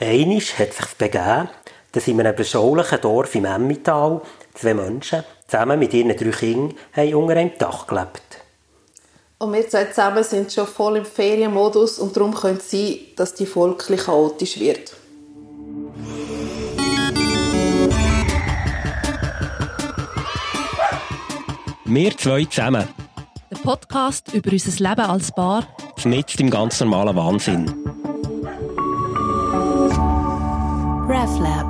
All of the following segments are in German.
Einmal hat es sich begeben, dass in einem beschaulichen Dorf im Emmental 2 Menschen zusammen mit ihren 3 Kindern unter einem Dach gelebt. Und wir 2 zusammen sind schon voll im Ferienmodus und darum könnte es sein, dass die Folge ein bisschen chaotisch wird. Wir 2 zusammen. Der Podcast über unser Leben als Paar. Mitten im ganz normalen Wahnsinn. RefLab.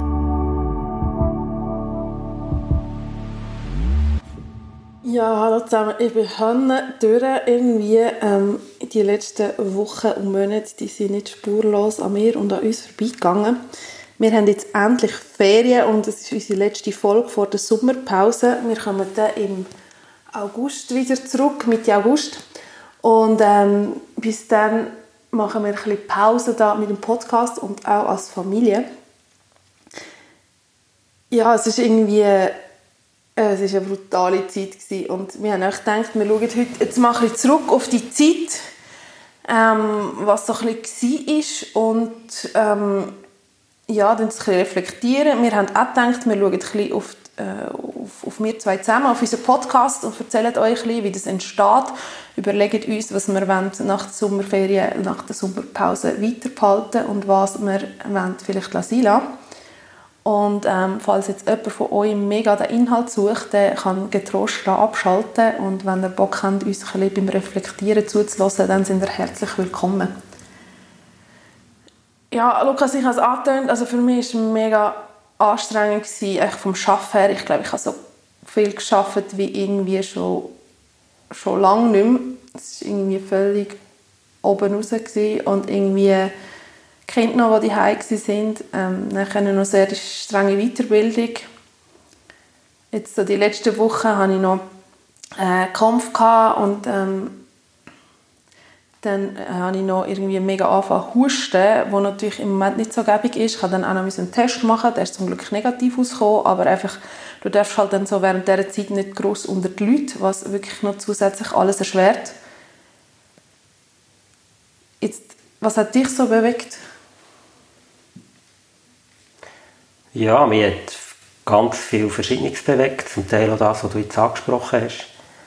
Ja, hallo zusammen. Ich bin durch. Irgendwie die letzten Wochen und Monate, die sind nicht spurlos an mir und an uns vorbeigegangen. Wir haben jetzt endlich Ferien und es ist unsere letzte Folge vor der Sommerpause. Wir kommen dann im August wieder zurück, Mitte August. Und bis dann machen wir ein bisschen Pause da mit dem Podcast und auch als Familie. Ja, es ist irgendwie eine brutale Zeit gewesen. Und wir haben auch gedacht, wir schauen heute jetzt mal ein bisschen zurück auf die Zeit, was so ein bisschen war und dann ein bisschen reflektieren. Wir haben auch gedacht, wir schauen ein bisschen auf wir 2 zusammen, auf unseren Podcast und erzählen euch ein bisschen, wie das entsteht. Überlegen uns, was wir nach der Sommerferien, nach der Sommerpause weiterbehalten und was wir vielleicht sein lassen. Und falls jetzt jemand von euch mega den Inhalt sucht, der kann getrost abschalten und wenn ihr Bock habt, uns ein bisschen beim Reflektieren zuzuhören, dann sind ihr herzlich willkommen. Ja, Lukas, ich habe es angetönt, also für mich war es mega anstrengend gewesen, vom Arbeiten her. Ich glaube, ich habe so viel gearbeitet wie irgendwie schon lange nicht mehr. Es war irgendwie völlig oben raus gewesen. Und irgendwie die Kinder noch, die daheim waren, dann noch sehr strenge Weiterbildung. Jetzt so die letzten Wochen hatte ich noch Kampf gehabt und dann habe ich noch irgendwie mega angefangen zu husten, was natürlich im Moment nicht so gäbig ist. Ich musste dann auch noch einen Test machen, der ist zum Glück negativ rausgekommen, aber einfach, du darfst halt dann so während dieser Zeit nicht gross unter die Leute, was wirklich noch zusätzlich alles erschwert. Jetzt, was hat dich so bewegt? Ja, mich hat ganz viel Verschiedenes bewegt, zum Teil auch das, was du jetzt angesprochen hast.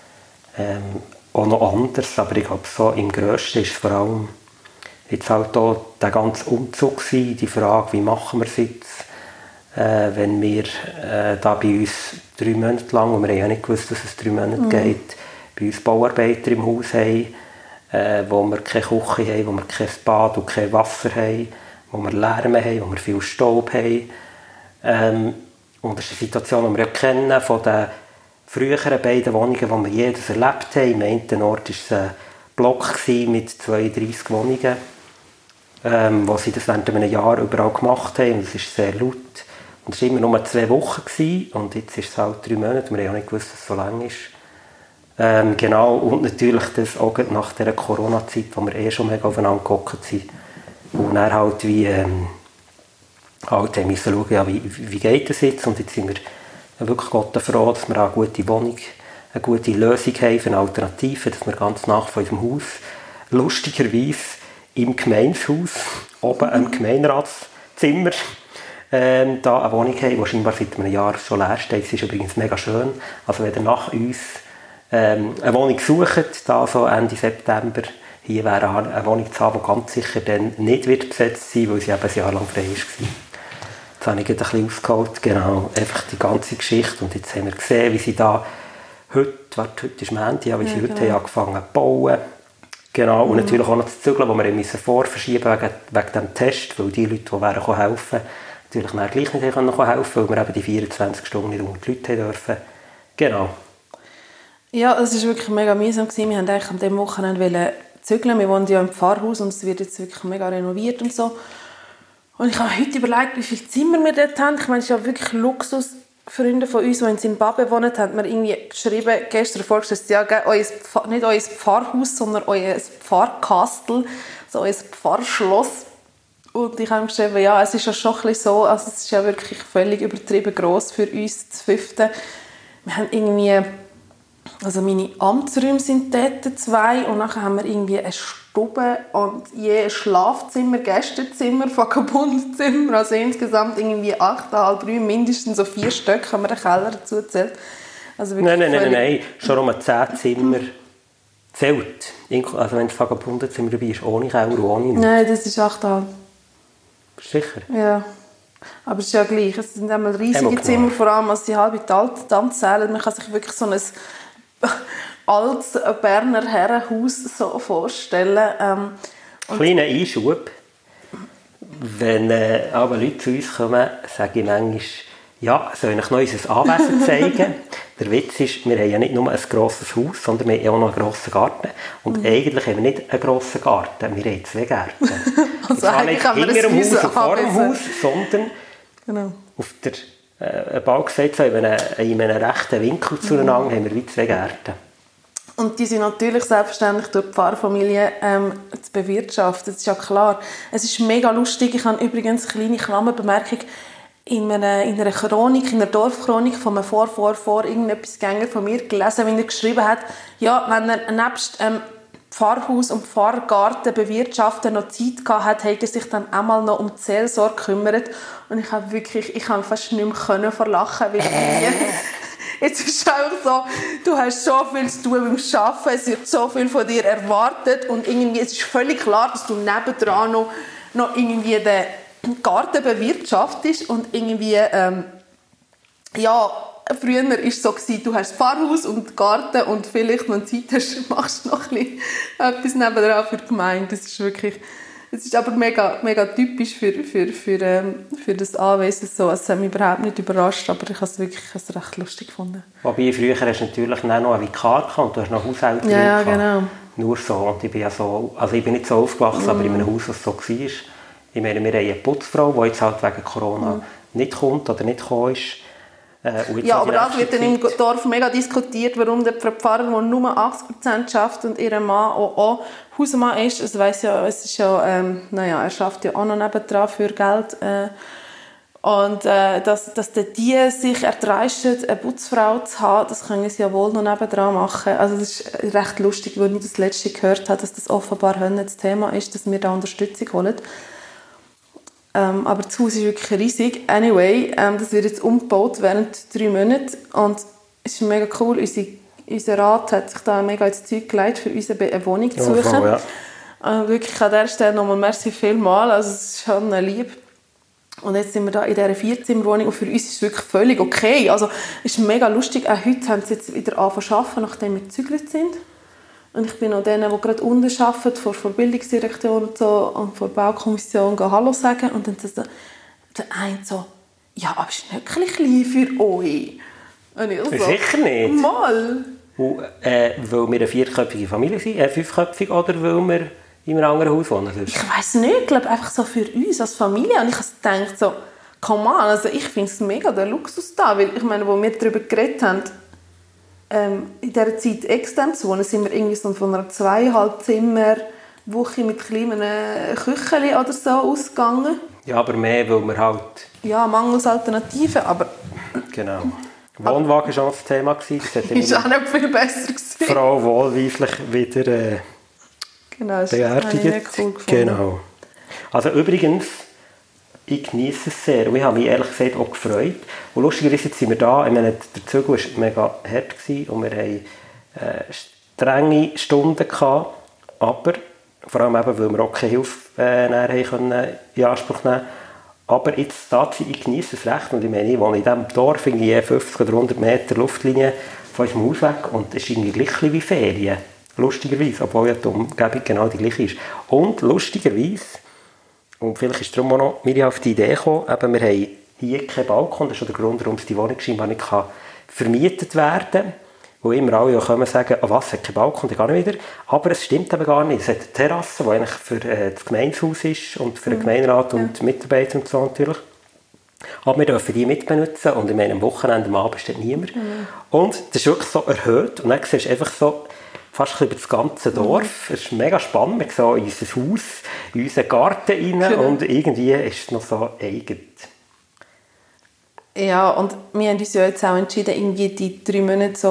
Auch noch anders, aber ich glaube, so im Grössten ist vor allem jetzt halt auch der ganze Umzug gewesen, die Frage, wie machen wir es jetzt, wenn wir da bei uns 3 Monate lang, und wir haben ja nicht gewusst, dass es 3 Monate geht, bei uns Bauarbeiter im Haus haben, wo wir keine Küche haben, wo wir kein Bad und kein Wasser haben, wo wir Lärm haben, wo wir viel Staub haben. Und das ist eine Situation, die wir ja kennen von den früheren beiden Wohnungen, die wir jedes erlebt haben. Im einen Ort war es ein Block mit 32 Wohnungen, wo sie das während einem Jahr überall gemacht haben. Und es ist sehr laut. Und es war immer nur 2 Wochen. Und jetzt ist es halt 3 Monate. Wir haben auch nicht gewusst, dass es so lang ist. Genau. Und natürlich das auch nach dieser Corona-Zeit, wo wir schon mega aufeinander gehockt sind. Und dann halt wie müssen schauen, ja, wie geht das jetzt? Und jetzt sind wir wirklich Gott froh, dass wir auch eine gute Wohnung, eine gute Lösung haben für eine Alternative, dass wir ganz nach von unserem Haus, lustigerweise im Gemeinshaus, oben im Gemeinderatszimmer, da eine Wohnung haben, die scheinbar seit einem Jahr schon leer steht. Es ist übrigens mega schön. Also wenn ihr nach uns eine Wohnung sucht, da so Ende September, hier wäre eine Wohnung zu haben, die ganz sicher dann nicht wird besetzt sein, weil sie eben ein Jahr lang frei war. Jetzt habe ich ein bisschen ausgeholt, genau, einfach die ganze Geschichte. Und jetzt haben wir gesehen, wie sie da heute ist Montag, wie sie heute haben angefangen zu bauen. Genau, und natürlich auch noch zu zügeln, wo wir vorverschieben wegen dem Test, weil die Leute, die wären helfen, natürlich dann gleich nicht helfen konnten, weil wir eben die 24 Stunden nicht unter die Leute dürfen. Genau. Ja, es war wirklich mega mühsam. Wir wollten eigentlich an diesem Wochenende zügeln. Wir wohnen ja im Pfarrhaus und es wird jetzt wirklich mega renoviert und so. Und ich habe heute überlegt, wie viele Zimmer wir dort haben. Ich meine, es ist ja wirklich Luxus. Freunde von uns, die in Zimbabwe wohnen, haben mir irgendwie geschrieben, gestern vorgestellt, ja, nicht euer Pfarrhaus, sondern euer Pfarrkastel, also euer Pfarrschloss. Und ich habe geschrieben, ja, es ist ja schon ein bisschen so, also es ist ja wirklich völlig übertrieben gross für uns zu 5. Wir haben irgendwie Also meine Amtsräume sind dort 2 und dann haben wir irgendwie eine Stube und je Schlafzimmer, Gästezimmer, Vagabundenzimmer, also insgesamt irgendwie 8,5 Räume, mindestens so 4 Stück, haben wir einen Keller dazu gezählt. Also Nein, schon um 10 Zimmer zählt. Also wenn das Vagabundenzimmer dabei ist, ohne Keller und ohne nichts. Nein, das ist 8,5. Sicher? Ja. Aber es ist ja gleich. Es sind einmal riesige Zimmer, vor allem als die halbe Tanzsäle. Man kann sich wirklich so ein altes Berner Herrenhaus so vorstellen. Kleiner Einschub. Wenn aber Leute zu uns kommen, sage ich manchmal, ja, soll ich noch unser Anwesen zeigen? Der Witz ist, wir haben ja nicht nur ein grosses Haus, sondern wir haben auch noch einen grossen Garten. Und eigentlich haben wir nicht einen grossen Garten, wir haben 2 Gärten. Also eigentlich haben wir hinter dem Haus und vor dem Haus, sondern auf der bald gesagt, so in einem rechten Winkel zueinander haben wir wie 2 Gärten. Und die sind natürlich selbstverständlich durch die Pfarrfamilie zu bewirtschaften, das ist ja klar. Es ist mega lustig, ich habe übrigens eine kleine Klammerbemerkung in einer Chronik, in einer Dorfchronik von einem irgendetwas Gänger von mir gelesen, wie er geschrieben hat, ja, wenn er nebst Pfarrhaus und Pfarrgarten bewirtschaften noch Zeit gehabt hat, hat er sich dann einmal noch um die Seelsorge gekümmert. Und ich habe fast nicht mehr vor Lachen, weil jetzt ist es einfach so, du hast so viel zu tun beim Arbeiten, es wird so viel von dir erwartet und irgendwie, es ist völlig klar, dass du nebendran noch irgendwie den Garten bewirtschaftest und irgendwie, früher war es so, du hast das Pfarrhaus und den Garten und vielleicht, wenn du Zeit hast, machst du noch ein bisschen etwas nebenan für die Gemeinde. Das ist wirklich, es ist aber mega, mega typisch für das Anwesen so. Es hat mich überhaupt nicht überrascht, aber ich habe es wirklich recht lustig gefunden. Wobei, früher hast du natürlich noch einen Vikar gehabt und du hast noch Haushälterin gehabt. Genau. Nur so. Und ich bin ja so, also ich bin nicht so aufgewachsen, aber in einem Haus, das so war. Ich meine, wir haben eine Putzfrau, die jetzt halt wegen Corona nicht kommt oder nicht gekommen ist. Ja, aber das wird dann im Dorf mega diskutiert, warum der Pfarrer, der nur 80% schafft und ihr Mann auch Hausmann ist. Also weiss ja, es ist ja, er schafft ja auch noch nebendran für Geld. Und dass die sich erdreisten, eine Putzfrau zu haben, das können sie ja wohl noch nebendran machen. Also das ist recht lustig, als ich das letzte gehört habe, dass das offenbar das Thema ist, dass wir da Unterstützung holen. Aber das Haus ist wirklich riesig. Anyway, das wird jetzt umgebaut während 3 Monaten und es ist mega cool. Unser Rat hat sich da mega ins Zeug gelegt, für uns eine Wohnung zu suchen. Oh, ja. Wirklich an dieser Stelle nochmal merci vielmals. Also es ist schon lieb. Und jetzt sind wir da in dieser 4-Zimmer-Wohnung und für uns ist es wirklich völlig okay. Also es ist mega lustig. Auch heute haben sie jetzt wieder angefangen zu arbeiten, nachdem wir gezügelt sind. Und ich bin auch denen, die gerade unten arbeiten, vor der Bildungsdirektion und so, und vor der Baukommission, Hallo sagen. Und dann sagt der eine so, ja, aber es ist nicht ein bisschen klein für euch. Und ich so, sicher nicht. Mal. Und, weil wir eine 4-köpfige Familie sind, 5-köpfig, oder weil wir in einem anderen Haus wohnen? Ich weiss nicht, ich glaube einfach so für uns als Familie. Und ich habe gedacht, so, come on, also ich finde es mega der Luxus da, weil ich meine, wo wir darüber geredet haben, in dieser Zeit extern zu wohnen, sind wir irgendwie so von einer 2,5 Zimmer Woche mit kleinen Küchen oder so ausgegangen. Ja, aber mehr, weil wir halt... Ja, mangels Alternativen, aber... Genau. Wohnwagen war auch das Thema. Das ist auch nicht viel besser gewesen. Frau wohlweislich wieder genau, das habe ich nicht cool gefunden. Genau. Also übrigens, ich genieße es sehr und ich habe mich ehrlich gesagt auch gefreut. Und lustigerweise sind wir da, ich meine, der Zug war mega hart und wir hatten strenge Stunden gehabt, aber vor allem eben, weil wir auch keine Hilfe in Anspruch nehmen konnten. Aber jetzt tatsächlich, ich genieße es recht und ich meine, ich wohne in diesem Dorf, irgendwie 50 oder 100 Meter Luftlinie von unserem Haus weg und es ist irgendwie gleich wie Ferien. Lustigerweise, obwohl ja die Umgebung genau die gleiche ist. Und lustigerweise, und vielleicht ist darum auch noch mir auf die Idee gekommen, eben, wir haben hier keinen Balkon, das ist der Grund, warum die Wohnung scheinbar nicht vermietet werden kann. Wo immer alle kommen und sagen, oh was, hat keinen Balkon, dann gehe ich wieder. Aber es stimmt eben gar nicht. Es hat eine Terrasse, die eigentlich für das Gemeindehaus ist und für den Gemeinderat und die Mitarbeiter und so natürlich. Aber wir dürfen die mitbenutzen und ich meine, am Wochenende, am Abend steht niemand. Und das ist wirklich so erhöht und dann siehst du einfach so fast über das ganze Dorf. Es ist mega spannend. Man sieht in unser Haus, in unseren Garten rein und irgendwie ist es noch so eigen. Ja, und wir haben uns ja jetzt auch entschieden, irgendwie die 3 Monate so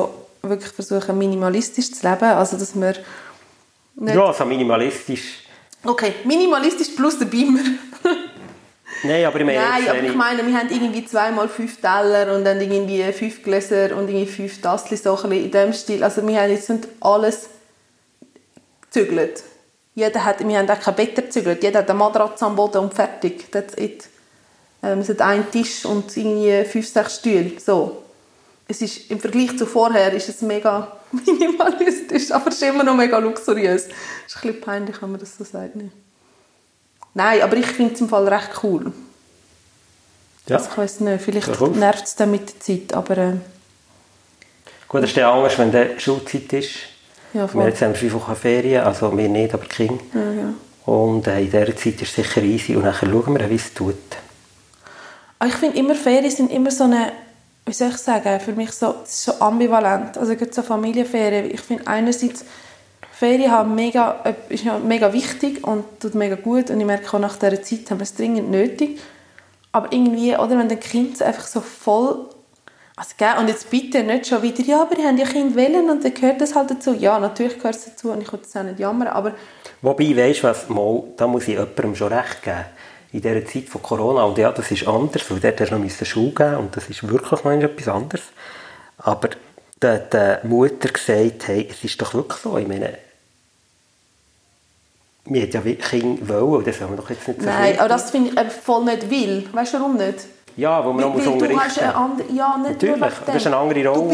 wirklich versuchen, minimalistisch zu leben. Also, dass wir nicht... Ja, also minimalistisch. Okay, minimalistisch plus der Beamer. Nein, aber ich meine... Nein, aber ich meine, wir haben irgendwie 2x5 Teller und dann irgendwie 5 Gläser und irgendwie 5 Tassel, so ein bisschen in diesem Stil. Also wir haben jetzt nicht alles gezügelt. Wir haben auch kein Bett gezügelt. Jeder hat eine Matratze am Boden und fertig. That's it. Es hat einen Tisch und irgendwie 5, 6 Stühle. So. Es ist, im Vergleich zu vorher ist es mega minimalistisch, aber es ist immer noch mega luxuriös. Es ist ein bisschen peinlich, wenn man das so sagt. Nicht? Nein, aber ich finde es im Fall recht cool. Ja. Also ich weiss nicht, vielleicht nervt es dann mit der Zeit, aber... Gut, das ist ja anders, wenn der Schulzeit ist. Ja, wir jetzt haben wir 5 Wochen Ferien, also wir nicht, aber die Kinder. Ja. Und in dieser Zeit ist es sicher easy und dann schauen wir, wie es tut. Ich finde immer, Ferien sind immer so eine, wie soll ich sagen, für mich so, das ist so ambivalent. Also gerade so Familienferien. Ich finde einerseits, Ferien ist ja mega wichtig und tut mega gut. Und ich merke auch, nach dieser Zeit haben wir es dringend nötig. Aber irgendwie, oder wenn die Kinder einfach so voll... Also, und jetzt bitte nicht schon wieder, ja, aber die haben ja Kinder wollen und dann gehört das halt dazu. Ja, natürlich gehört es dazu und ich will das auch nicht jammern, aber... Wobei, weisst du was, da muss ich jemandem schon recht geben. In dieser Zeit von Corona, und ja, das ist anders, weil dort hast du noch Schule geben und das ist wirklich noch etwas anderes. Aber die Mutter gesagt, hey, es ist doch wirklich so, ich meine, wir hätten ja Kinder wollen, und das soll man doch jetzt nicht so. Nein, aber das finde ich voll nicht will. Weißt du, warum nicht? Ja, wo man noch unterrichten muss. Du hast eine andere... Ja, nicht natürlich, nur das ist eine andere Rolle.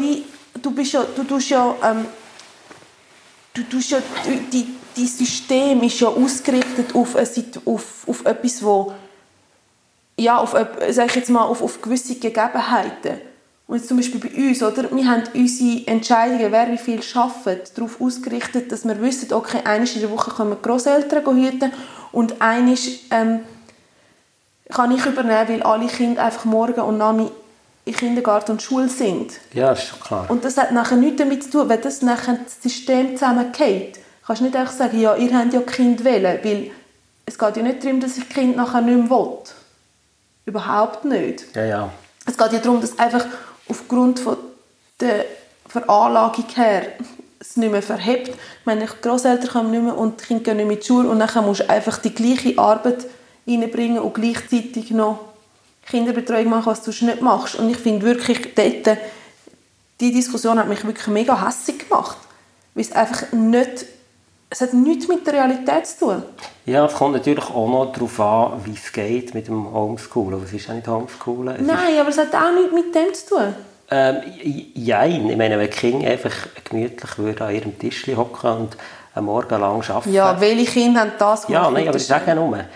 Dein System ist ja ausgerichtet auf etwas, wo... Ja, auf gewisse Gegebenheiten. Und jetzt zum Beispiel bei uns, oder? Wir haben unsere Entscheidungen, wer wie viel arbeitet, darauf ausgerichtet, dass wir wissen, okay, einmal in der Woche können wir Grosseltern hüten und einmal kann ich übernehmen, weil alle Kinder einfach morgen und Nami in Kindergarten und Schule sind. Ja, ist schon klar. Und das hat nachher nichts damit zu tun, wenn das nachher das System zusammengeht. Du kannst nicht einfach sagen, ja, ihr habt ja Kind wählen, weil es geht ja nicht darum, dass ich Kind nachher nicht mehr will. Überhaupt nicht. Ja. Es geht ja darum, dass einfach aufgrund von der Veranlagung her es nicht mehr verhebt. Ich meine, die Grosseltern kommen nicht mehr und die Kinder gehen nicht mehr in die Schule und dann musst du einfach die gleiche Arbeit reinbringen und gleichzeitig noch Kinderbetreuung machen, was du nicht machst. Und ich finde wirklich, dort, die Diskussion hat mich wirklich mega hässig gemacht. Weil es einfach nicht... Es hat nichts mit der Realität zu tun. Ja, es kommt natürlich auch noch darauf an, wie es geht mit dem Homeschoolen. Was ist ja nicht Homeschoolen? Nein, aber es hat auch nichts mit dem zu tun. Jein. Ich meine, wenn die Kinder einfach gemütlich an ihrem Tischchen hocken und einen Morgen lang arbeiten. Ja, welche Kinder haben das gemacht? Ja, nein, aber ich sage ja nur,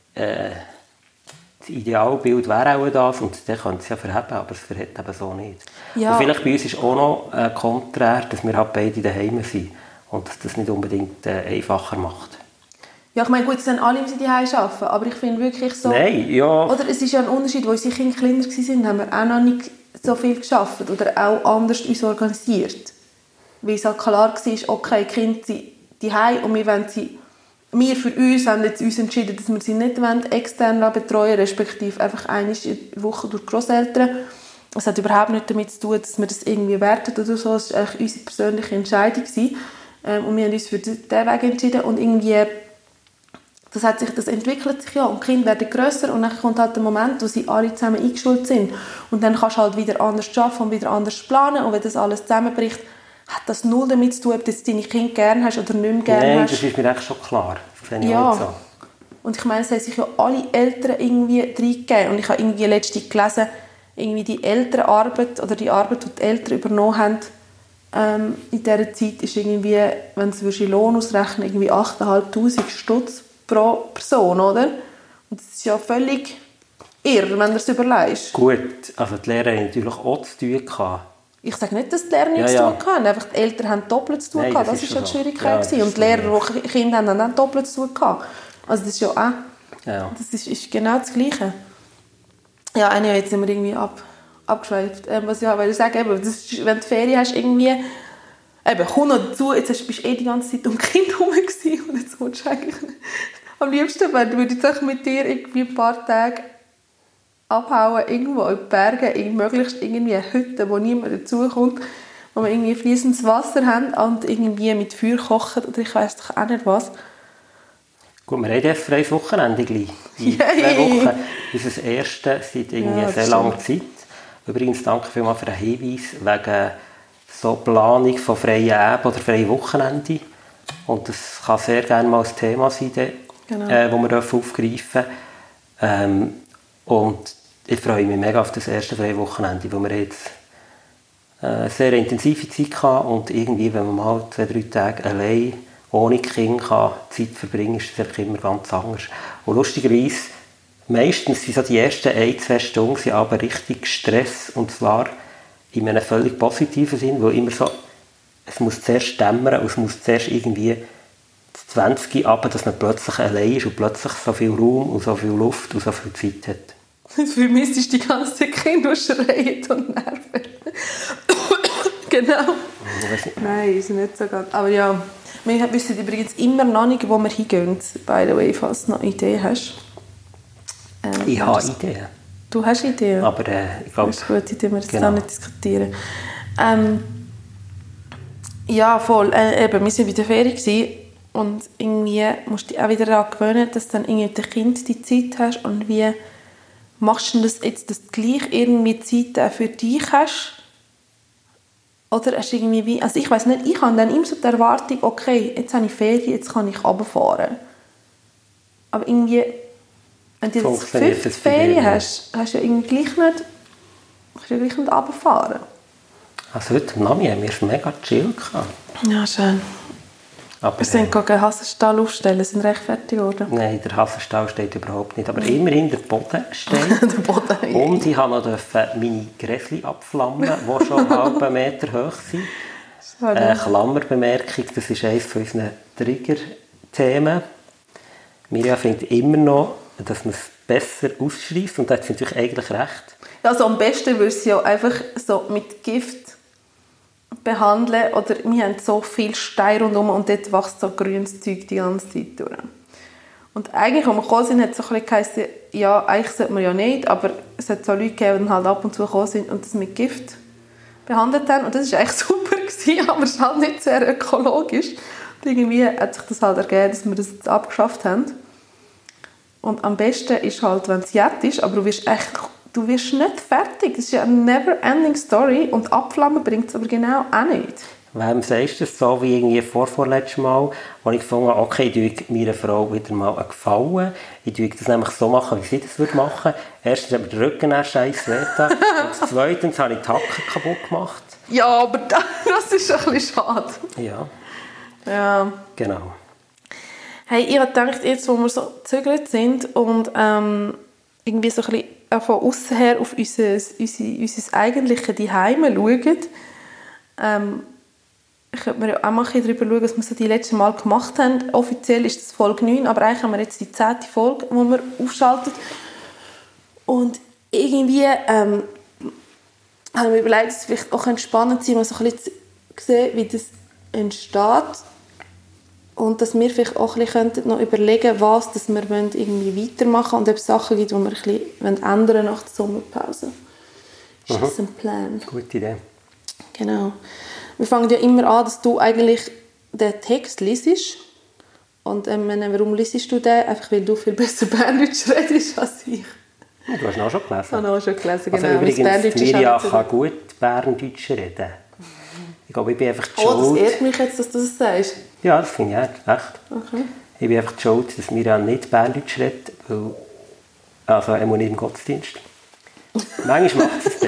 das Idealbild wäre auch das und dann könnte es ja verheben, aber es verhält eben so nicht. Ja. Und vielleicht bei uns ist auch noch konträr, dass wir halt beide daheim sind und dass das nicht unbedingt einfacher macht. Ja, ich meine, gut, es sind alle, die daheim arbeiten, aber ich finde wirklich so... Nein, ja... Oder es ist ja ein Unterschied, als unsere Kinder kleiner waren, haben wir auch noch nicht so viel gearbeitet oder auch anders uns organisiert. Weil es halt klar war, okay, die Kinder sind daheim und wir für uns haben jetzt uns entschieden, dass wir sie nicht extern betreuen, respektive einfach einmal in der Woche durch Grosseltern. Es hat überhaupt nichts damit zu tun, dass wir das irgendwie werten oder so. Es war eigentlich unsere persönliche Entscheidung. Und wir haben uns für diesen Weg entschieden. Und irgendwie, das entwickelt sich ja. Und die Kinder werden grösser und dann kommt halt der Moment, wo sie alle zusammen eingeschult sind. Und dann kannst du halt wieder anders arbeiten und wieder anders planen. Und wenn das alles zusammenbricht, hat das null damit zu tun, ob du deine Kinder gerne hast oder nicht mehr gerne hast. Nein, das ist mir echt schon klar. Das sehe ich ja. auch so. Und ich meine, es haben sich ja alle Eltern irgendwie reingegeben. Und ich habe irgendwie letztens gelesen, irgendwie die Elternarbeit oder die Arbeit, die die Eltern übernommen haben, in dieser Zeit ist irgendwie, wenn du in Lohn ausrechnen, irgendwie 8'500 Stutz pro Person, oder? Und das ist ja völlig irre, wenn du es überlegst. Gut, also die Lehrer haben natürlich auch zu tun gehabt. Ich sage nicht, dass die Lehrer nichts zu tun hatten, einfach die Eltern haben doppelt zu tun gehabt. Das war ja die Schwierigkeit. Ja, und die Lehrer, die Kinder haben dann doppelt zu tun gehabt. Also das ist ja auch, das ist genau das Gleiche. Ja, anyway, jetzt sind wir irgendwie abgeschweift. Was ich will sagen, eben, das ist, wenn du Ferien hast, irgendwie, komm noch dazu, jetzt bist du die ganze Zeit um die Kinder herum gewesen und jetzt willst du eigentlich, am liebsten würde ich mit dir irgendwie ein paar Tage abhauen, irgendwo in den Bergen, möglichst irgendwie eine Hütte, wo niemand dazukommt, wo wir irgendwie fließendes Wasser haben und irgendwie mit Feuer kochen oder ich weiss doch auch nicht was. Gut, wir haben jetzt ein freies Wochenende gleich. In 2 Wochen. Unser erstes seit irgendwie sehr langer Zeit. Übrigens danke vielmals für den Hinweis wegen so Planung von freien Abend oder freien Wochenende. Und das kann sehr gerne mal ein Thema sein, genau. Das wir aufgreifen dürfen. Und ich freue mich mega auf das erste freie Wochenende, wo wir jetzt eine sehr intensive Zeit hatten und irgendwie, wenn man mal 2-3 Tage allein ohne Kind Zeit verbringen kann, ist das immer ganz anders. Und lustigerweise, meistens sind so die ersten 1-2 Stunden aber richtig Stress, und zwar in einem völlig positiven Sinn, wo immer so, es muss zuerst dämmern und es muss zuerst irgendwie 20 ab, dass man plötzlich allein ist und plötzlich so viel Raum und so viel Luft und so viel Zeit hat. Für mich ist die ganze Zeit Kinder schreien und nerven. Genau. Nein, ist nicht so ganz. Aber ja, wir wissen übrigens immer noch nicht, wo wir hingehen. By the way, falls du noch Ideen hast. Ich habe Ideen. Du hast Ideen? Aber ich glaube... Das ist eine gute Idee, wir das dann nicht diskutieren. Ja, voll. Wir waren bei der Ferien und irgendwie musst du dich auch wieder daran gewöhnen, dass du dann irgendwie mit dem Kind die Zeit hast und wie machst du das jetzt, dass du gleich irgendwie Zeit auch für dich hast? Oder hast du irgendwie wie... Also ich weiss nicht, ich habe dann immer so die Erwartung, okay, jetzt habe ich Ferien, jetzt kann ich runterfahren. Aber irgendwie... Wenn du jetzt 5 Ferien hast, hast du ja irgendwie gleich nicht runterfahren. Also heute Abend haben wir mega chill gehabt. Ja, schön. Aber, wir sind einen Hassenstall aufstellen, sind recht fertig geworden. Nein, der Hassenstall steht überhaupt nicht. Aber immerhin der Boden steht. Der Boden, ja. Und ich durfte noch meine Gräsli abflammen, die schon einen halben Meter hoch sind. Klammerbemerkung, das ist eines von unseren Trigger-Themen. Mirja findet immer noch, dass man es besser ausschreibt, und da hat sie natürlich eigentlich recht. Also am besten würde sie ja einfach so mit Gift behandeln, oder wir haben so viel Stein rundherum und dort wächst so grünes Zeug die ganze Zeit durch. Und eigentlich, als wir gekommen sind, hat es so ein bisschen geheißen, ja, eigentlich sollte man ja nicht, aber es hat so Leute gegeben, die dann halt ab und zu gekommen sind und das mit Gift behandelt haben, und das war echt super gewesen, aber es ist halt nicht sehr ökologisch. Und irgendwie hat sich das halt ergeben, dass wir das jetzt abgeschafft haben. Und am besten ist halt, wenn es jetzt ist, aber du wirst nicht fertig. Das ist ja eine never-ending Story, und abflammen bringt es aber genau auch nicht. Wem sagst du das so wie irgendwie vorletztes Mal, wo ich gefunden habe, okay, ich tue meiner Frau wieder mal einen Gefallen. Ich tue das nämlich so machen, wie sie das machen würde. Erstens hat mir der Rücken scheiß wehgetan. Und zweitens habe ich die Hacken kaputt gemacht. Ja, aber das ist ein bisschen schade. Ja. Genau. Hey, ich habe gedacht, jetzt, wo wir so gezögert sind und irgendwie so ein bisschen von außen her auf unser eigentliches Zuhause schauen, ich könnte mir ja auch mal darüber schauen, was wir so die letzten Mal gemacht haben. Offiziell ist das Folge 9, aber eigentlich haben wir jetzt die 10. Folge, die wir aufschalten. Und irgendwie haben wir überlegt, dass es vielleicht auch spannend sein, mal so ein bisschen zu sehen, wie das entsteht. Und dass wir vielleicht auch ein bisschen noch überlegen könnten, was dass wir irgendwie weitermachen wollen und ob es Sachen gibt, die wir ein bisschen ändern nach der Sommerpause. Ist das ein Plan? Gute Idee. Genau. Wir fangen ja immer an, dass du eigentlich den Text liest. Und warum liest du den? Einfach weil du viel besser Berndeutsch redest als ich. Du hast ihn auch schon gelesen. Ich habe ihn auch schon gelesen, genau. Also übrigens, Mirja kann gut Berndeutsch reden. Ich glaube, ich bin einfach die Schuld. Oh, das ehrt mich jetzt, dass du das sagst. Ja, das finde ich echt. Okay. Ich bin einfach die Schuld, dass Mirja nicht Berndeutsch redet, weil... Also, er muss nicht im Gottesdienst. Manchmal macht es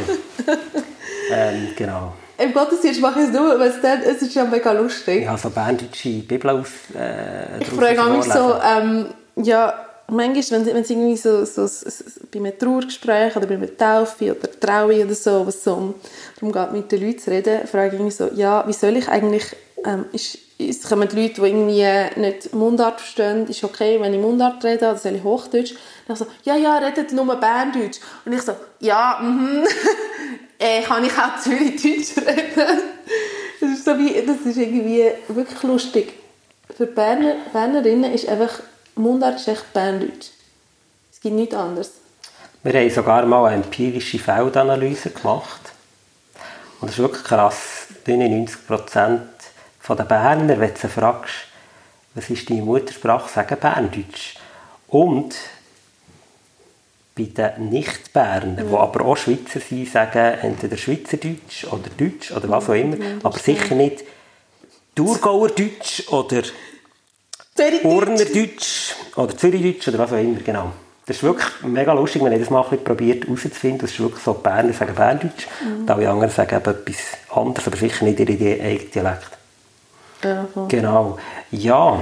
dann. Genau. Im Gottesdienst mache ich es nur, weil es ist ja mega lustig. Ja, so berndeutsche Bibel aus. Ich frage mich so, ja, manchmal, wenn es irgendwie so bei einem Trauergespräch oder bei einer Taufe oder Trauung oder so, was so darum geht, mit den Leuten zu reden, frage ich mich so, ja, wie soll ich eigentlich, es kommen die Leute, die irgendwie nicht Mundart verstehen, ist okay, wenn ich Mundart rede, oder soll ich Hochdeutsch? Dann so, ja, redet nur Berndeutsch. Und ich so, ja, kann ich auch Zürichdeutsch reden? Das ist irgendwie wirklich lustig. Für Bernerinnen ist einfach, Mundart ist echt Berndeutsch. Es gibt nichts anderes. Wir haben sogar mal eine empirische Feldanalyse gemacht. Und das ist wirklich krass. 99% der Berner, wenn du sie fragst, was ist deine Muttersprache, sagen Berndeutsch. Und bei den Nicht-Bernern, die aber auch Schweizer sind, sagen entweder Schweizerdeutsch oder Deutsch oder was auch immer, aber sicher nicht Thurgauerdeutsch oder Urnerdeutsch oder Zürichdeutsch oder was auch immer, genau. Das ist wirklich mega lustig, wenn ich das mal ein bisschen probiert herauszufinden. Das ist wirklich so, die Berner sagen Berndeutsch, und alle anderen sagen eben etwas anderes, aber sicher nicht ihre eigenen Dialekt. Ja, voll. Genau. Ja.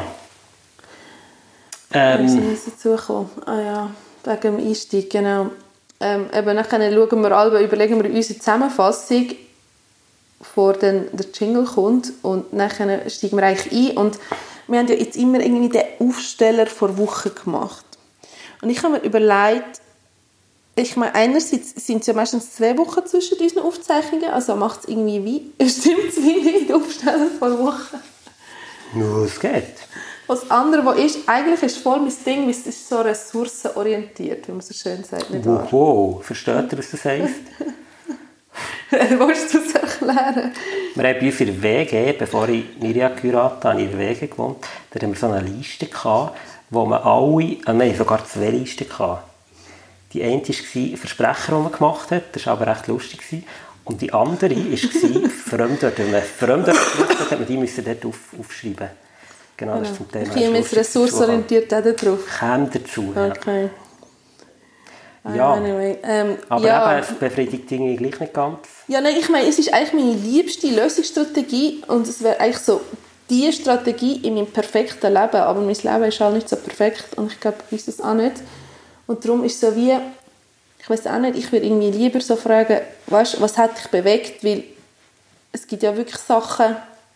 Wir sind dazu gekommen. Ah ja, wegen dem Einstieg, genau. Eben, dann überlegen wir unsere Zusammenfassung, bevor dann der Jingle kommt. Und dann steigen wir eigentlich ein. Und wir haben ja jetzt immer irgendwie den Aufsteller vor Wochen gemacht. Und ich habe mir überlegt, ich meine, einerseits sind es ja meistens 2 Wochen zwischen unseren Aufzeichnungen, also macht es irgendwie stimmt es wie nicht, Aufsteller vor Wochen. Nur es geht. Das andere, was ist, eigentlich ist voll mein Ding, weil es ist so ressourcenorientiert, wie man so schön sagt. Nicht wahr? Wow, versteht ihr, was das heisst? Willst du das erklären? Wir haben bei uns in der WG, bevor ich Mirja geheiratet habe, in der WG gewohnt, da hatten wir so eine Liste gehabt, wo man alle, wir hatten sogar 2 Listen gehabt. Die eine war Versprecher, die man gemacht hat, das war aber recht lustig. Und die andere war Fremdwörter. Wenn man Fremdwörter gebraucht hat, man die müssen dort aufschreiben. Genau, das ist zum Thema. Ich bin ressourcenorientiert auch drauf. Käme dazu, ja. Okay. Ja, anyway, aber ja. eben, es befriedigt Dinge gleich nicht ganz. Ja, nein, ich meine, es ist eigentlich meine liebste Lösungsstrategie und es wäre eigentlich so die Strategie in meinem perfekten Leben, aber mein Leben ist halt nicht so perfekt und ich glaube, ich weiß das auch nicht. Und darum ist es so wie, ich weiß auch nicht, ich würde irgendwie lieber so fragen, weißt, was hat dich bewegt, weil es gibt ja wirklich Sachen,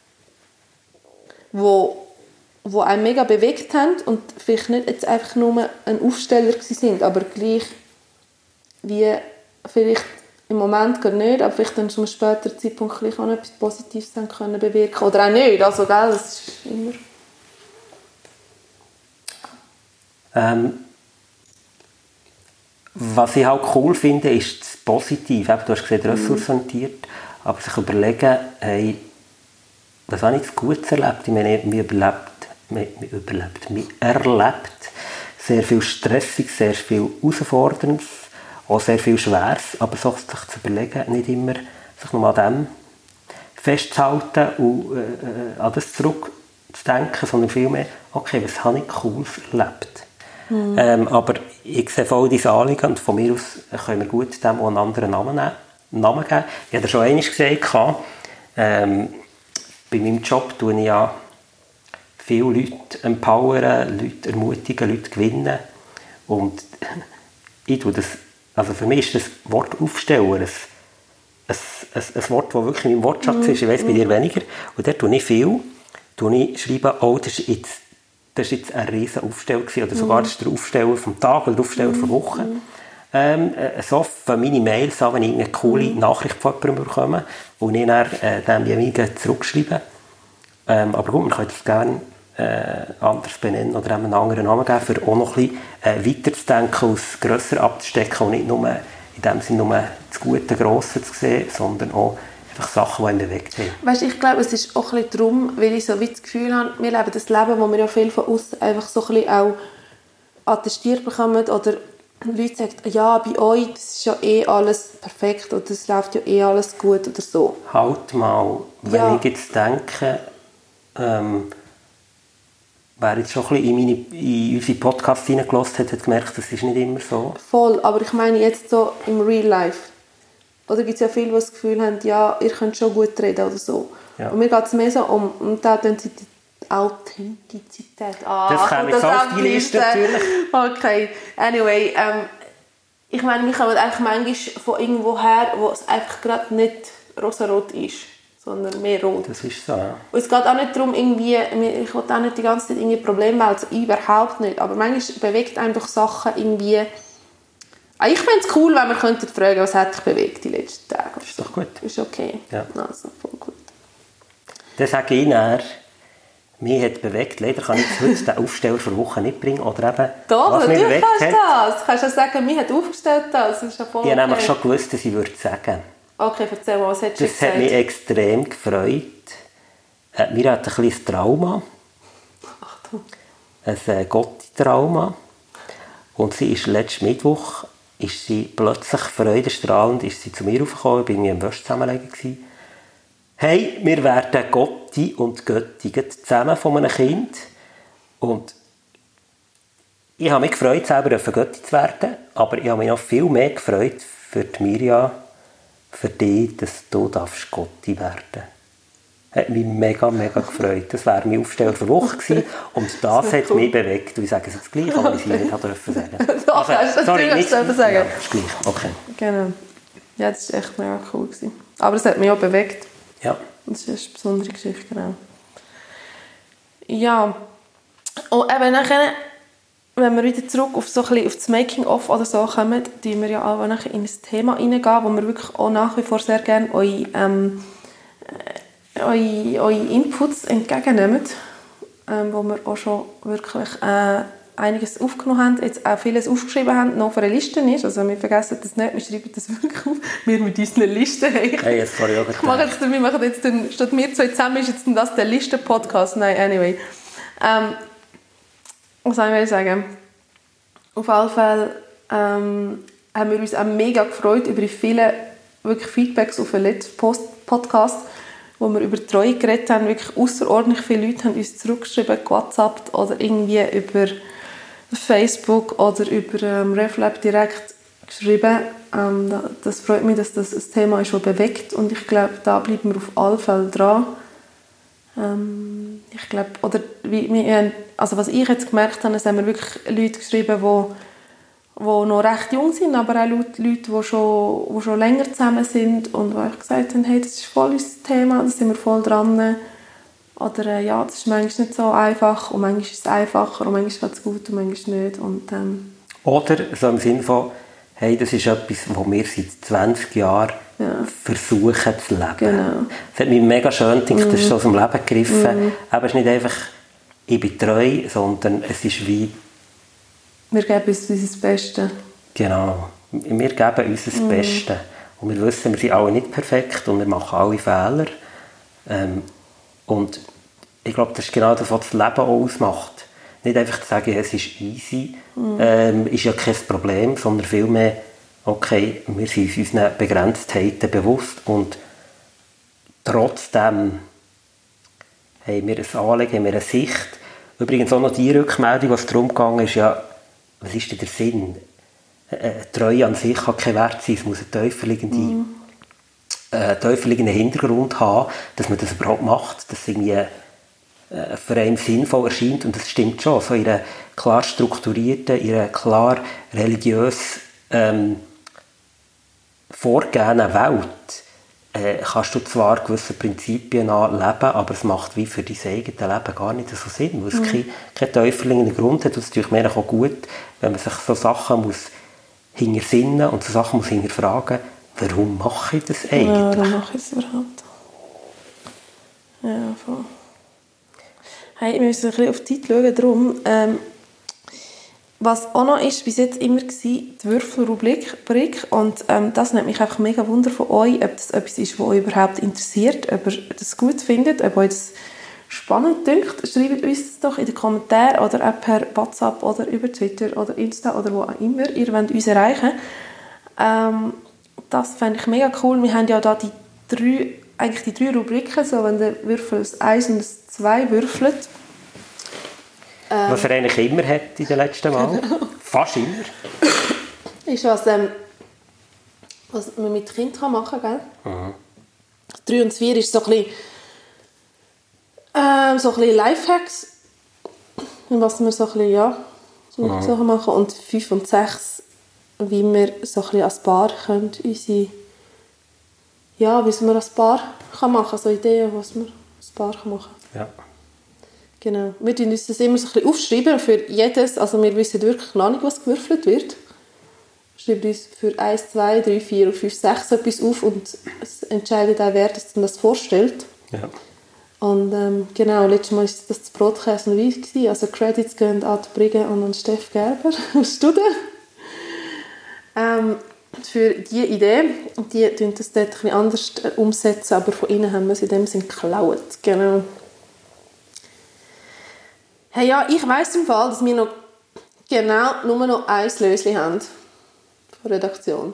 wo einen mega bewegt haben und vielleicht nicht jetzt einfach nur ein Aufsteller sind, aber gleich wie vielleicht im Moment gar nicht, aber vielleicht dann zu einem späteren Zeitpunkt gleich auch noch etwas Positives dann können bewirken oder auch nicht, also gell, das ist immer... Was ich halt cool finde, ist das Positive. Du hast gesagt, ressourcenorientiert, aber sich überlegen, hey, was habe ich jetzt Gutes erlebt? Ich meine, man erlebt sehr viel Stressiges, sehr viel Herausforderndes, auch sehr viel Schweres, aber so sich zu überlegen, nicht immer sich noch an dem festzuhalten und an das zurückzudenken, sondern vielmehr, okay, was habe ich Cooles erlebt? Aber ich sehe voll diese Anliegen und von mir aus können wir gut dem auch einen anderen Namen geben. Ich habe schon einmal gesagt, bei meinem Job tue ich ja viele Leute empowern, Leute ermutigen, Leute gewinnen. Und ich tue das, also für mich ist das Wort Aufsteller ein Wort, das wirklich in meinem Wortschatz ist. Ich weiss, bei dir weniger. Und dort tue ich viel. Ich schreibe, oh, das ist jetzt ein riesen Aufsteller gewesen, oder sogar das ist der Aufsteller vom Tag oder der Aufsteller der Woche. So für meine Mails an, wenn ich eine coole Nachricht von jemandem bekomme und ich dann demjenigen zurückschreibe. Aber gut, man könnte es gerne anders benennen oder einen anderen Namen geben, für auch noch ein bisschen weiterzudenken, aus grösser abzustecken und nicht nur in dem Sinne nur das Gute, Grosse zu sehen, sondern auch einfach Sachen, die ihn bewegt haben. Weißt, ich glaube, es ist auch ein bisschen darum, weil ich so wie das Gefühl habe, wir leben das Leben, wo wir ja viel von außen einfach so ein bisschen auch attestiert bekommen oder Leute sagen, ja, bei euch das ist ja alles perfekt oder es läuft ja alles gut oder so. Halt mal, wenn ich jetzt denke, wer jetzt schon ein bisschen in unsere Podcasts hineingelassen hat gemerkt, das ist nicht immer so. Voll, aber ich meine jetzt so im Real Life. Oder gibt es ja viele, die das Gefühl haben, ja, ihr könnt schon gut reden oder so. Ja. Und mir geht es mehr so um die Authentizität. Das käme jetzt auf die Liste natürlich. Okay, anyway. Ich meine, wir kommen eigentlich manchmal von irgendwo her, wo es einfach gerade nicht rosarot ist, sondern mehr rot. Das ist so, ja. Und es geht auch nicht darum, irgendwie, ich will auch nicht die ganze Zeit irgendwie Probleme wälzen, überhaupt nicht. Aber manchmal bewegt einfach Sachen irgendwie... Ich fände es cool, wenn wir fragen könnten, was hat dich bewegt die letzten Tage. Das ist doch gut. Ist okay. Ja. Also, voll gut. Dann sage ich dann, mich hat bewegt. Leider kann ich heute den Aufsteller für Woche nicht bringen. Oder eben, doch, was mich bewegt kannst hat. das. Du kannst ja sagen, mich hat aufgestellt das. Das ist ja voll Ich habe okay. nämlich schon gewusst, dass ich würde sagen. Okay, erzähl mal, was hättest du Das gesagt? hat mich extrem gefreut. Wir hatten ein kleines Trauma. Achtung. Ein Gotti-Trauma. Und sie ist letzten Mittwoch plötzlich freudestrahlend zu mir aufgekommen. Ich war im Wäschezusammenlegen. Hey, wir werden Gotti und Götti zusammen von einem Kind. Und ich habe mich gefreut, selber Götti zu werden. Aber ich habe mich noch viel mehr gefreut für die Mirja, für dich, dass du Gotti werden darfst. Hat mich mega, mega gefreut. Das wäre mein Aufsteller der Woche gewesen. Und das hat mich bewegt. Und ich sage es jetzt gleich, aber ich es nicht dürfen sagen. Doch, hast du natürlich nicht sagen. Ja, das ist gleich. Okay. Genau. Ja, das war echt mega cool gewesen. Aber es hat mich auch bewegt. Ja. Das ist eine besondere Geschichte, genau. Ja. Und eben nachher, wenn wir wieder zurück auf so ein bisschen auf das Making-of oder so kommen, tun wir ja auch nachher in ein Thema reingehen, wo wir wirklich auch nach wie vor sehr gerne eure Inputs entgegennehmen, wo wir auch schon wirklich einiges aufgenommen haben, jetzt auch vieles aufgeschrieben haben, noch auf einer Liste ist. Also wir vergessen das nicht, wir schreiben das wirklich auf. Wir mit unseren Listen. Hey, jetzt wir machen jetzt statt wir zwei zusammen ist jetzt das der Listen-Podcast. Nein, anyway. Was soll ich sagen? Auf jeden Fall haben wir uns auch mega gefreut über die vielen wirklich Feedbacks auf den letzten Podcast, wo wir über Treue geredet haben. Wirklich außerordentlich viele Leute haben uns zurückgeschrieben, gewhatsappt oder irgendwie über Facebook oder über RefLab direkt geschrieben. Das freut mich, dass das ein Thema ist, das bewegt. Und ich glaube, da bleiben wir auf alle Fälle dran. Ich glaube, oder also was ich jetzt gemerkt habe, es haben wir wirklich Leute geschrieben, die noch recht jung sind, aber auch Leute, die schon länger zusammen sind und die einfach gesagt haben, hey, das ist voll unser Thema, da sind wir voll dran. Oder ja, das ist manchmal nicht so einfach und manchmal ist es einfacher und manchmal geht es gut und manchmal nicht. Und, oder so im Sinne von, hey, das ist etwas, was wir seit 20 Jahren versuchen zu leben. Genau. Das hat mich mega schön gedacht, das ist so aus dem Leben gegriffen. Aber es ist nicht einfach, ich bin treu, sondern es ist wie... Wir geben uns unser Bestes. Genau. Wir geben uns das Beste. Und wir wissen, wir sind alle nicht perfekt und wir machen alle Fehler. Und ich glaube, das ist genau das, was das Leben auch ausmacht. Nicht einfach zu sagen, es ist easy, ist ja kein Problem, sondern vielmehr, okay, wir sind uns unseren Begrenztheiten bewusst und trotzdem haben wir ein Anliegen, haben wir eine Sicht. Übrigens auch noch die Rückmeldung, was darum ging, ist ja, was ist denn der Sinn? Treue an sich kann kein Wert sein, es muss einen tiefer liegenden Hintergrund haben, dass man das überhaupt macht, dass es irgendwie für einen sinnvoll erscheint. Und das stimmt schon, so in einer klar strukturierten, in einer klar religiös vorgegebenen Welt kannst du zwar gewisse Prinzipien anleben, aber es macht wie für dein eigenes Leben gar nicht so Sinn, weil es keinen tiefer liegenden Grund hat. Und es ist natürlich mehr auch gut, wenn man sich so Sachen muss hintersinnen und so Sachen muss hinterfragen, warum mache ich das eigentlich? Ja, warum mache ich es überhaupt? Ja, voll. Hey, wir müssen ein bisschen auf die Zeit schauen. Darum, was auch noch ist, bis jetzt immer war, die Würfelrubrik. Und das nimmt mich einfach mega Wunder von euch, ob das etwas ist, was euch überhaupt interessiert, ob ihr das gut findet, ob euch das spannend dünkt. Schreibt uns das doch in den Kommentaren oder auch per WhatsApp oder über Twitter oder Insta oder wo auch immer ihr wollt uns erreichen. Das fände ich mega cool. Wir haben ja da die drei Rubriken, so wenn der Würfel ein 1 und ein 2 würfelt. Was er eigentlich immer hat in den letzten Mal. Fast immer. Ist was man mit Kind machen kann, gell? Mhm. 3 und 4 ist so ein bisschen Lifehacks, was wir so ein bisschen, Sachen machen. Und 5 und 6, wie wir so ein bisschen als Paar können, wie man als Paar kann machen, so Ideen, was man als Paar machen kann. Ja. Genau. Wir tun uns das immer so ein bisschen aufschreiben für jedes, also wir wissen wirklich noch nicht, was gewürfelt wird. Wir schreiben uns für 1, 2, 3, 4 und 5, 6 etwas auf und es entscheidet auch, wer das vorstellt. Ja. Und genau, letztes Mal war das Brotkäse und Wein. Also Credits gehen an die Brigge und an Steff Gerber aus Studen. für diese Idee. Und die tun das dort ein bisschen anders umsetzen, aber von ihnen haben wir es in dem Sinne geklaut. Genau. Hey, ja, ich weiss im Fall, dass wir noch genau nur noch ein Löschen haben von der Redaktion.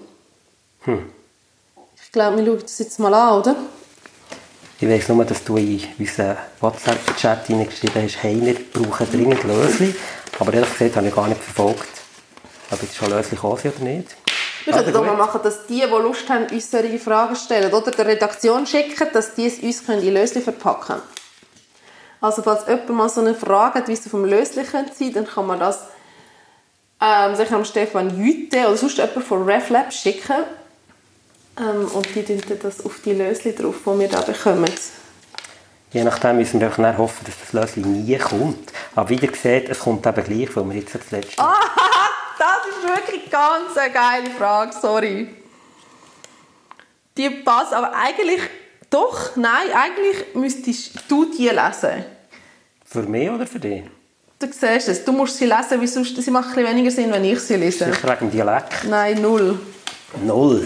Ich glaube, wir schauen das jetzt mal an, oder? Ich weiss nur, dass du in unseren WhatsApp-Chat hineingeschrieben hast, hey, wir brauchen dringend Löschen. Aber ehrlich gesagt habe ich gar nicht verfolgt, ob jetzt schon Löschen gekommen sind oder nicht. Wir könnten doch mal machen, dass die Lust haben, uns solche Fragen stellen oder der Redaktion schicken, dass die es uns in Löschen verpacken können. Also falls jemand mal so eine Frage hat, wie es auf dem Löschen sein könnte, dann kann man das sicher am Stefan Jüte oder sonst jemand von RefLab schicken. Und die tun das auf die Löschen drauf, die wir da bekommen. Je nachdem müssen wir dann hoffen, dass das Löschen nie kommt. Aber wie ihr seht, es kommt eben gleich, weil wir jetzt das letzte... Das ist wirklich ganz eine geile Frage, sorry. Die passt, aber eigentlich... Doch, nein, eigentlich müsstest du die lesen. Für mich oder für dich? Du siehst es, du musst sie lesen, weil sonst sie macht ein bisschen weniger Sinn, wenn ich sie lese. Sicher wegen dem Dialekt? Nein, 0. 0?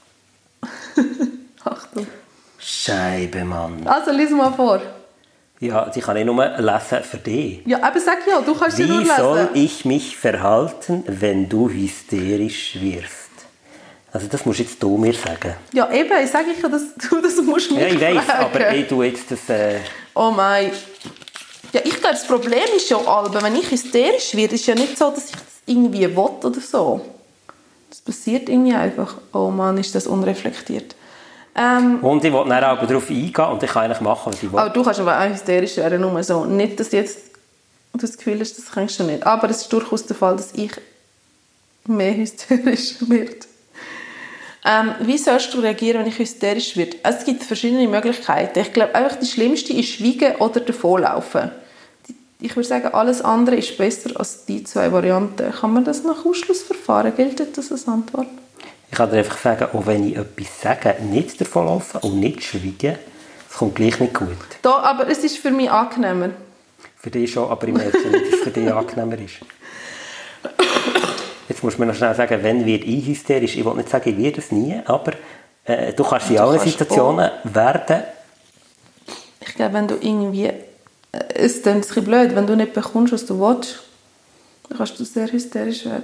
Achtung. Scheibe, Mann. Also, lies mal vor. Ja, die kann ich nur lesen für dich. Ja, aber sag ja, du kannst sie nur lesen. Wie soll ich mich verhalten, wenn du hysterisch wirst? Also das musst jetzt du mir sagen. Ja, eben, ich sage ja, dass du das musst mich fragen. Ja, ich weiss, fragen. aber ich tue jetzt das... Oh mein. Ja, ich glaube, das Problem ist ja, Alben, wenn ich hysterisch werde, ist ja nicht so, dass ich das irgendwie will oder so. Das passiert irgendwie einfach. Oh Mann, ist das unreflektiert. Und ich will dann aber darauf eingehen und ich kann eigentlich machen, was ich will. Aber du kannst aber auch hysterisch werden, nur so. Nicht, dass jetzt du das Gefühl hast, das kannst du nicht. Aber es ist durchaus der Fall, dass ich mehr hysterisch werde. Wie sollst du reagieren, wenn ich hysterisch werde? Es gibt verschiedene Möglichkeiten. Ich glaube, einfach die schlimmste ist schweigen oder davonlaufen. Ich würde sagen, alles andere ist besser als die zwei Varianten. Kann man das nach Ausschlussverfahren? Gilt das als Antwort? Ich kann dir einfach sagen, auch wenn ich etwas sage, nicht davonlaufen und nicht schweigen, es kommt gleich nicht gut. Da, aber es ist für mich angenehmer. Für dich schon, aber ich merke nicht, dass es für dich angenehmer ist. Jetzt muss man noch schnell sagen, wenn werde ich hysterisch? Ich will nicht sagen, ich werde es nie, aber du kannst in allen Situationen werden. Ich glaube, wenn du irgendwie... Es ist ein bisschen blöd, wenn du nicht bekommst, was du willst, dann kannst du sehr hysterisch werden.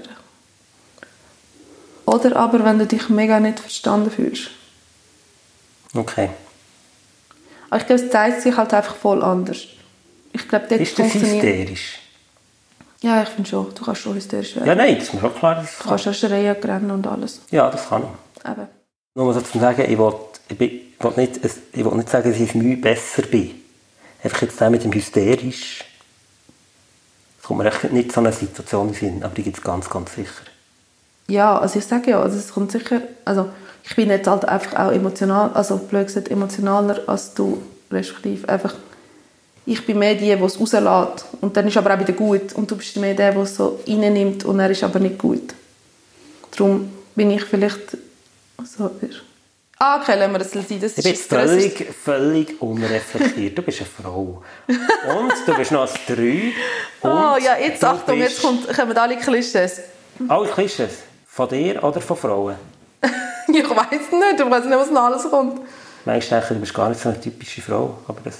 Oder aber, wenn du dich mega nicht verstanden fühlst. Okay. Aber ich glaube, es zeigt sich halt einfach voll anders. Ich glaube, dort ist das hysterisch? Ja, ich finde schon. Du kannst schon hysterisch werden. Ja, nein, das ist mir schon klar. Dass du kannst auch schreien, rennen und alles. Ja, das kann ich. Eben. Nur so zu sagen, ich will nicht sagen, dass ich Mühe besser bin. Einfach jetzt mit dem hysterisch. Es kommt mir echt nicht so eine Situation in den Sinn, aber die gibt es ganz, ganz sicher. Ja, also ich sage ja, also es kommt sicher, also ich bin jetzt halt einfach auch emotional, also blöd gesagt emotionaler als du, respektive einfach, ich bin mehr die es rauslässt und dann ist aber auch wieder gut und du bist mehr der es so reinnimmt und er ist aber nicht gut. Darum bin ich vielleicht so... Okay, lassen wir das sein. Das ich bin völlig unreflektiert. Du bist eine Frau. Und du bist noch ein 3. Oh ja, jetzt Achtung, jetzt kommen alle Klischees. Alle Klischees? Von dir oder von Frauen? Ich weiss nicht, ich weiss nicht, was noch alles kommt. Manchmal denke ich, du bist gar nicht so eine typische Frau, aber das...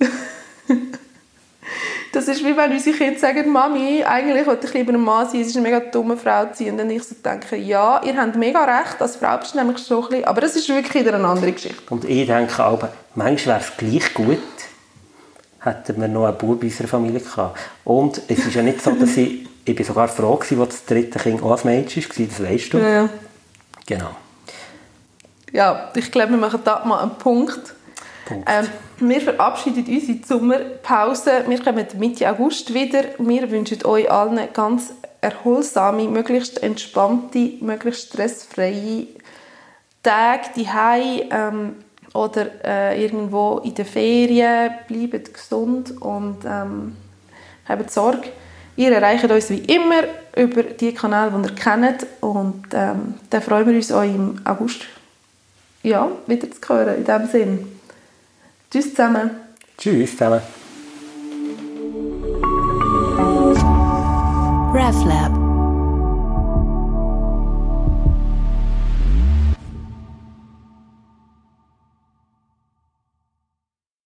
Das ist wie wenn unsere Kinder sagen, Mami, eigentlich wollte ich lieber ein Mann sein, es ist eine mega dumme Frau zu sein. Und dann ich so denke, ja, ihr habt mega recht, als Frau bist du nämlich so ein bisschen, aber das ist wirklich wieder eine andere Geschichte. Und ich denke aber, manchmal wäre es gleich gut, hätten wir noch einen Bub in unserer Familie gehabt. Und es ist ja nicht so, dass ich bin sogar froh gewesen, als das dritte Kind auch ein Mädchen war, das weißt du. Ja. Genau. Ja, ich glaube, wir machen da mal einen Punkt. Wir verabschieden uns in die Sommerpause. Wir kommen Mitte August wieder. Wir wünschen euch allen ganz erholsame, möglichst entspannte, möglichst stressfreie Tage daheim oder irgendwo in den Ferien. Bleibt gesund und habt Sorge. Ihr erreicht uns wie immer über die Kanäle, die ihr kennt. Und dann freuen wir uns, euch im August wieder zu hören. In diesem Sinne. Tschüss zusammen. Tschüss zusammen. RefLab.